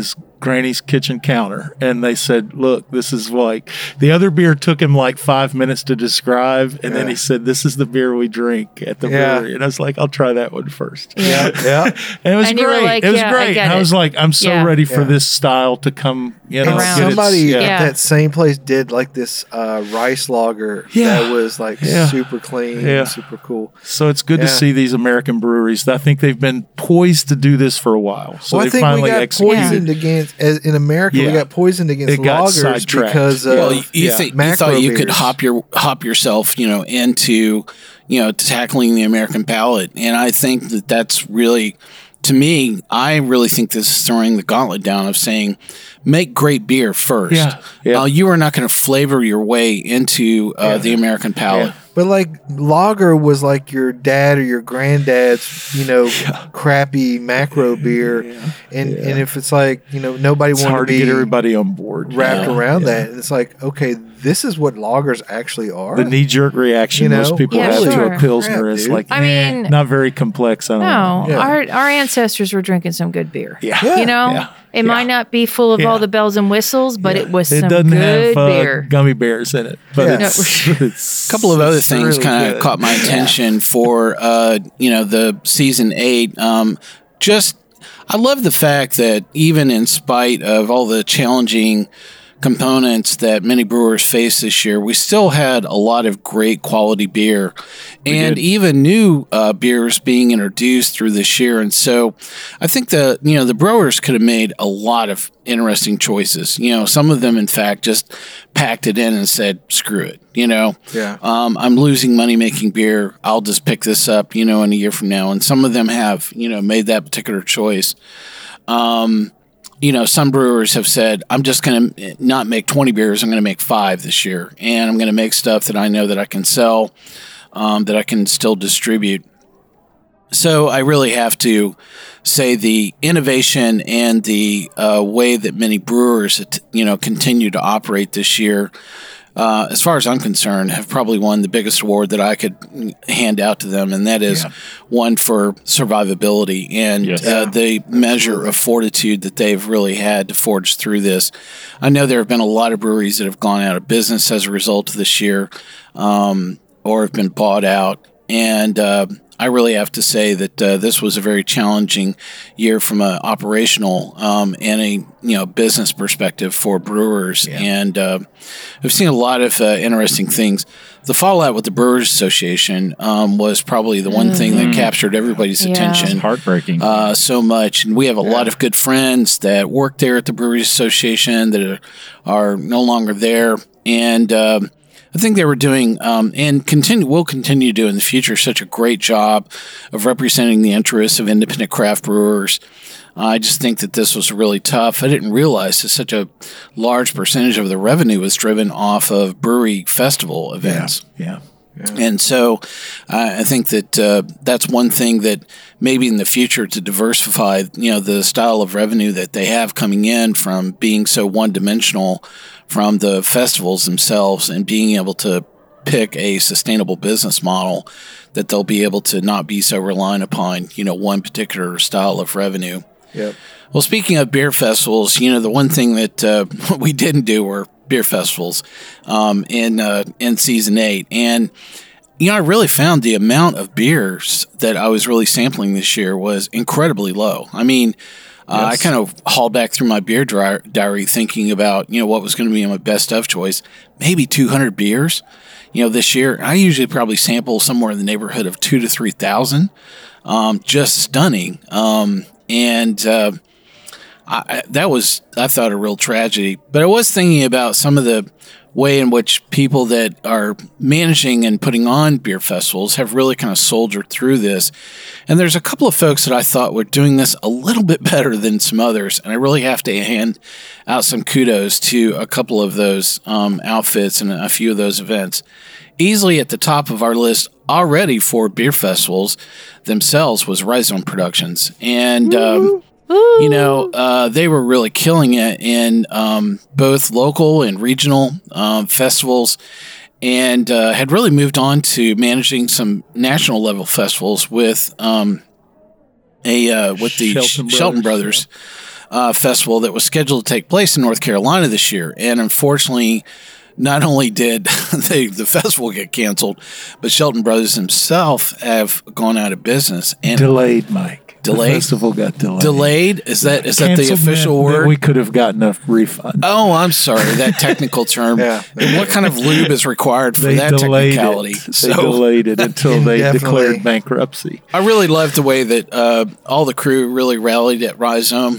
Granny's kitchen counter, and they said, "Look, this is like the other beer took him like five minutes to describe, and Yeah. then he said, "This is the beer we drink at the Yeah. brewery." And I was like, "I'll try that one first." Yeah, yeah. And it was And you were great. like, it was "Yeah, I great. get I it." was like, "I'm so Yeah. ready for Yeah. this style to come." You know, And Around. get its- somebody yeah. at Yeah. that same place did like this uh, rice lager Yeah. that was like Yeah. super clean, Yeah. and super cool. So it's good Yeah. to see these American breweries. I think they've been poised to do this for a while. So well, they I think finally we got executed. poisoned against as, in America. Yeah. We got poisoned against It got lagers sidetracked. because of Well, you, you, yeah. think, you macro thought you could beers. hop your hop yourself, you know, into, you know, tackling the American palate, and I think that that's really, to me, I really think this is throwing the gauntlet down of saying, make great beer first. Yeah, yeah. Uh, you are not going to flavor your way into uh, the American palate. But like lager was like your dad or your granddad's, you know, crappy macro beer, and Yeah. and if it's like you know nobody It's wanted to hard to be get everybody on board. wrapped Yeah. around Yeah. that, and it's like okay, this is what lagers actually are. The knee jerk reaction You know? most people Yeah, have to sure. a Pilsner Crap, is dude. like, I eh, mean- not very complex. I don't No, know. Yeah. our our ancestors were drinking some good beer. Yeah. Yeah. You know, Yeah. it might not be full of Yeah. all the bells and whistles, but it was It some doesn't good have uh, beer. gummy bears in it, but Yeah. it's, it's A couple of other things really kind of good. caught my attention for uh, you know the season eight. Um, just I love the fact that even in spite of all the challenging components that many brewers face this year, we still had a lot of great quality beer, and did. even new uh, beers being introduced through this year. And so, I think the you know the brewers could have made a lot of interesting choices. You know, some of them, in fact, just packed it in and said, "Screw it." You know, Yeah. um, I'm losing money making beer. I'll just pick this up, you know, in a year from now. And some of them have, you know, made that particular choice. Um, you know, some brewers have said, I'm just going to not make twenty beers. I'm going to make five this year. And I'm going to make stuff that I know that I can sell, um, that I can still distribute. So I really have to say the innovation and the uh, way that many brewers, you know, continue to operate this year, uh, as far as I'm concerned, have probably won the biggest award that I could hand out to them, and that is Yeah. one for survivability and Yes. uh, the measure of fortitude that they've really had to forge through this. I know there have been a lot of breweries that have gone out of business as a result of this year, um, or have been bought out, and uh, I really have to say that uh, this was a very challenging year from an operational um, and a you know business perspective for brewers, and uh, I've seen a lot of uh, interesting things. The fallout with the Brewers Association um, was probably the one thing that captured everybody's Yeah. attention Heartbreaking. uh, so much. And we have a lot of good friends that work there at the Breweries Association that are, are no longer there. And um, I think they were doing um, and continue will continue to do in the future such a great job of representing the interests of independent craft brewers. Uh, I just think that this was really tough. I didn't realize that such a large percentage of the revenue was driven off of brewery festival events. Yeah. And so uh, I think that uh, that's one thing that maybe in the future to diversify, you know, the style of revenue that they have coming in from being so one-dimensional from the festivals themselves and being able to pick a sustainable business model that they'll be able to not be so reliant upon, you know, one particular style of revenue. Yep. Well, speaking of beer festivals, you know, the one thing that uh, we didn't do were beer festivals um, in uh, in season eight, and you know, I really found the amount of beers that I was really sampling this year was incredibly low. I mean, uh, I kind of hauled back through my beer dri- diary, thinking about you know what was going to be my best of choice, maybe two hundred beers. You know, this year I usually probably sample somewhere in the neighborhood of two to three thousand. Um, just stunning. Um, and uh, I, that was, I thought, a real tragedy. But I was thinking about some of the way in which people that are managing and putting on beer festivals have really kind of soldiered through this. And there's a couple of folks that I thought were doing this a little bit better than some others. And I really have to hand out some kudos to a couple of those um, outfits and a few of those events. Easily at the top of our list already for beer festivals themselves was Rhizome Productions. And, um, you know, uh, they were really killing it in um, both local and regional um, festivals, and uh, had really moved on to managing some national level festivals with um, a uh, with the Shelton Shelton Brothers. Brothers uh, festival that was scheduled to take place in North Carolina this year. And unfortunately, not only did they, the festival get canceled, but Shelton Brothers himself have gone out of business. And Delayed, Mike. Delayed? The festival got delayed. Delayed? Is that is that the Canceled official meant that word? We could have gotten a refund. Oh, I'm sorry, that technical term. Yeah. And what kind of lube is required for They that delayed technicality? it. They delayed it until they Definitely. declared bankruptcy. I really loved the way that uh, all the crew really rallied at Rhizome.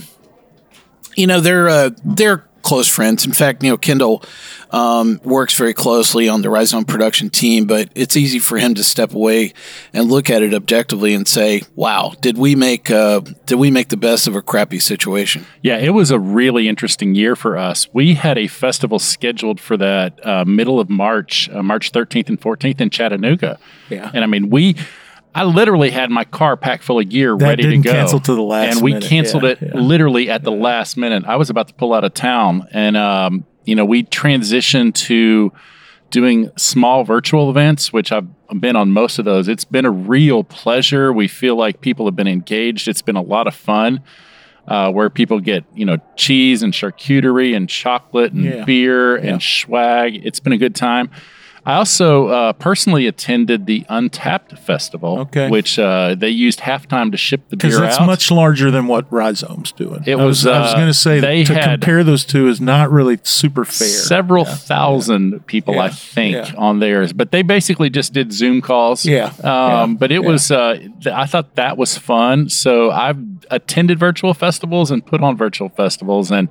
You know, they're uh, they're close friends. In fact, you know, Kendall um, works very closely on the Rhizome production team, but it's easy for him to step away and look at it objectively and say, "Wow, did we make uh, did we make the best of a crappy situation?" Yeah, it was a really interesting year for us. We had a festival scheduled for that uh, middle of March, uh, March thirteenth and fourteenth in Chattanooga. Yeah. And I mean, we, I literally had my car packed full of gear That ready to didn't go. cancel to the last And we minute. canceled Yeah, it yeah. literally at the last minute. I was about to pull out of town. And, um, you know, we transitioned to doing small virtual events, which I've been on most of those. It's been a real pleasure. We feel like people have been engaged. It's been a lot of fun. Uh, where people get, you know, cheese and charcuterie and chocolate and Yeah. beer Yeah. and swag. It's been a good time. I also uh, personally attended the Untapped Festival, Okay. which uh, they used halftime to ship the Because beer that's out. much larger than what Rhizome's doing. It I was, was, I was uh, going to say they to had compare those two is not really super fair. Several thousand people, Yeah. I think, Yeah. on theirs, but they basically just did Zoom calls. Yeah. Um, Yeah. But it Yeah. was, uh, th- I thought that was fun. So I've attended virtual festivals and put on virtual festivals and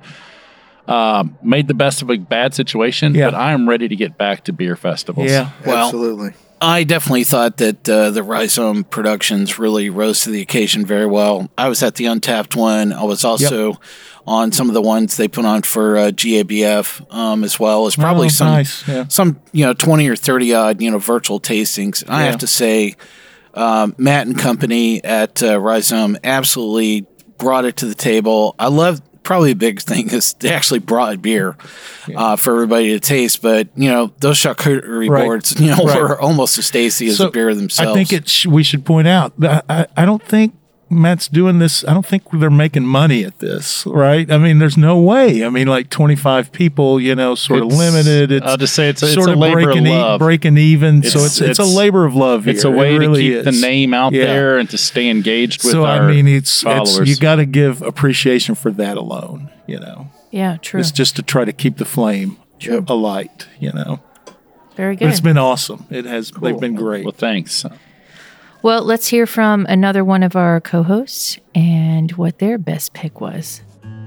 um, made the best of a bad situation. Yeah. But I am ready to get back to beer festivals. Yeah. Well, Absolutely. I definitely thought that uh, the Rhizome Productions really rose to the occasion very well. I was at the Untapped one. I was also on some of the ones they put on for uh, G A B F um, as well as probably Oh, some nice, yeah. some you know twenty or thirty odd you know virtual tastings. And I Yeah. have to say, um, Matt and company at uh, Rhizome absolutely brought it to the table. I love. Probably the big thing is they actually brought beer uh, for everybody to taste, but you know those charcuterie Right. boards, you know, Right. were almost as tasty as So, the beer themselves. I think it sh- we should point out that I, I don't think Matt's doing this. I don't think they're making money at this, right? I mean, there's no way. I mean, like twenty-five people, you know, sort of It's- limited. It's I'll just say it's a- it's sort a of labor of breaking, e- love. breaking even. so It's- it's it's, a it's- labor of love. It's here. a way It really to keep is. the name out Yeah. there and to stay engaged with So our I mean, it's, followers. it's you got to give appreciation for that alone. You know, Yeah, true. it's just to try to keep the flame alight. You know, Very but good. it's been awesome. It has. They've been great. Well, thanks. Well, let's hear from another one of our co-hosts and what their best pick was.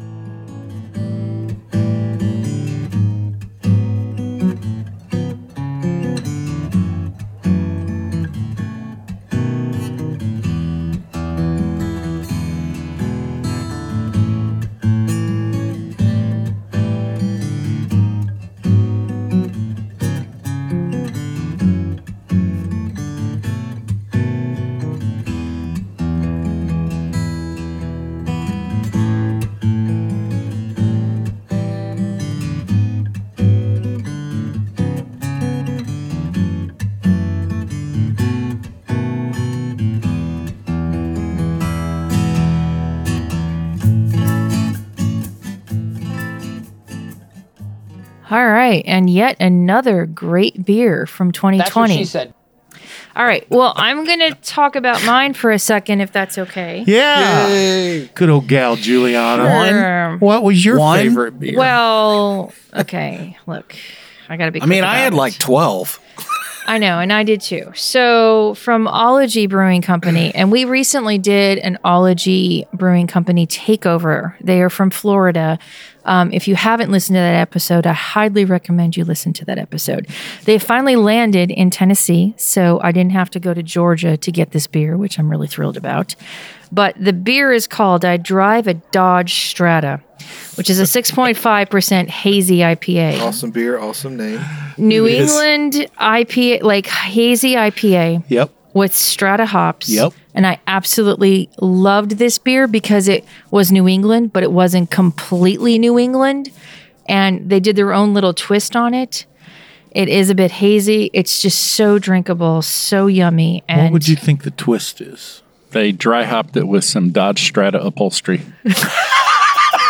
All right, and yet another great beer from twenty twenty. That's what she said. All right, well, I'm going to talk about mine for a second, if that's okay. Yeah. Good old gal Juliana. Sure. What was your One? favorite beer? Well, okay, look, I got to be I mean, quick I about had it. like twelve. I know, and I did too. So from Ology Brewing Company, and we recently did an Ology Brewing Company takeover. They are from Florida. Um, if you haven't listened to that episode, I highly recommend you listen to that episode. They finally landed in Tennessee, so I didn't have to go to Georgia to get this beer, which I'm really thrilled about. But the beer is called I Drive a Dodge Strata, which is a six point five percent hazy I P A. Awesome beer, awesome name. New It is. England I P A, like hazy I P A Yep. with Strata hops. Yep. And I absolutely loved this beer because it was New England, but it wasn't completely New England. And they did their own little twist on it. It is a bit hazy. It's just so drinkable, so yummy. And What would you think the twist is? They dry hopped it with some Dodge Strata upholstery.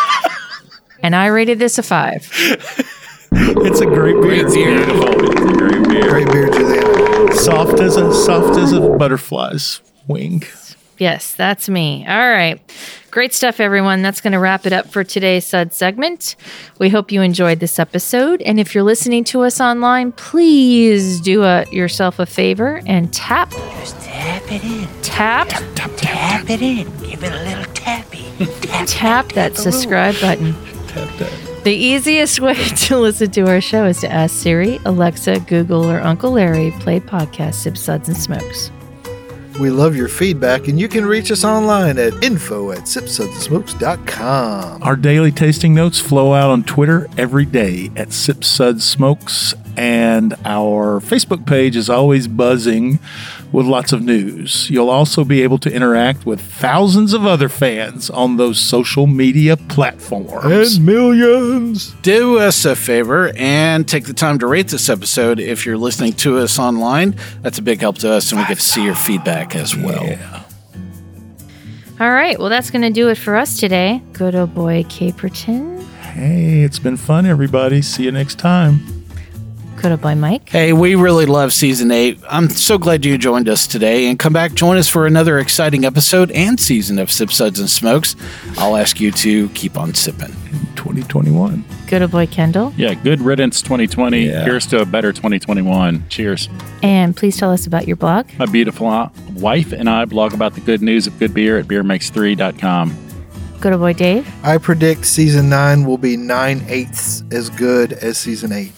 And I rated this a five. It's a great beer. Great beer. It's beautiful. It's a great beer. Great beer, Juliana. Soft as a soft as a butterfly's wing. Yes, that's me. All right. Great stuff, everyone. That's going to wrap it up for today's Sud segment. We hope you enjoyed this episode. And if you're listening to us online, please do a, yourself a favor and tap. Just tap it in. Tap. Tap, tap, tap it in. Give it a little tappy. Tap, Tap that subscribe button. Tap that. The easiest way to listen to our show is to ask Siri, Alexa, Google, or Uncle Larry, play podcast Sips, Suds, and Smokes. We love your feedback, and you can reach us online at info at sips suds and smokes dot com. Our daily tasting notes flow out on Twitter every day at Sips, Suds, Smokes, and our Facebook page is always buzzing with lots of news. You'll also be able to interact with thousands of other fans on those social media platforms. And millions. Do us a favor and take the time to rate this episode if you're listening to us online. That's a big help to us, and we get to see your feedback as well. Yeah. All right. Well, that's going to do it for us today. Good old boy Caperton. Hey, it's been fun, everybody. See you next time. Good old boy Mike. Hey, we really love season eight. I'm so glad you joined us today, and come back, join us for another exciting episode and season of Sips, Suds, and Smokes. I'll ask you to keep on sipping. twenty twenty-one. Good old boy Kendall. Yeah, good riddance twenty twenty. Yeah. Here's to a better twenty twenty-one. Cheers. And please tell us about your blog. My beautiful uh, wife and I blog about the good news of good beer at beer makes three dot com. Good old boy Dave. I predict season nine will be nine eighths as good as season eight.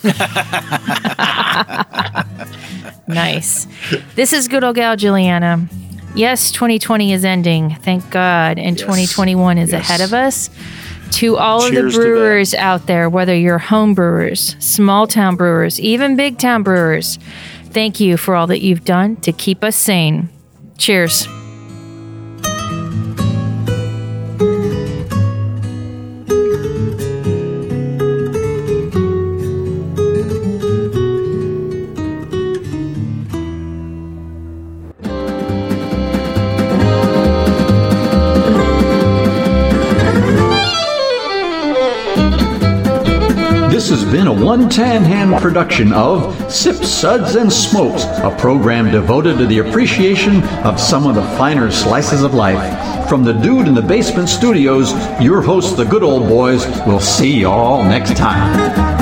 Nice. This is good old gal Juliana. Yes, twenty twenty is ending. Thank God. And Yes. twenty twenty-one is Yes. ahead of us. To all of Cheers the to that. brewers out there, whether you're home brewers, small town brewers, even big town brewers, thank you for all that you've done to keep us sane. Cheers. This has been a One Tan Hand production of Sips, Suds, and Smokes, a program devoted to the appreciation of some of the finer slices of life. From the Dude in the Basement Studios, your hosts, the Good Old Boys, will see you all next time.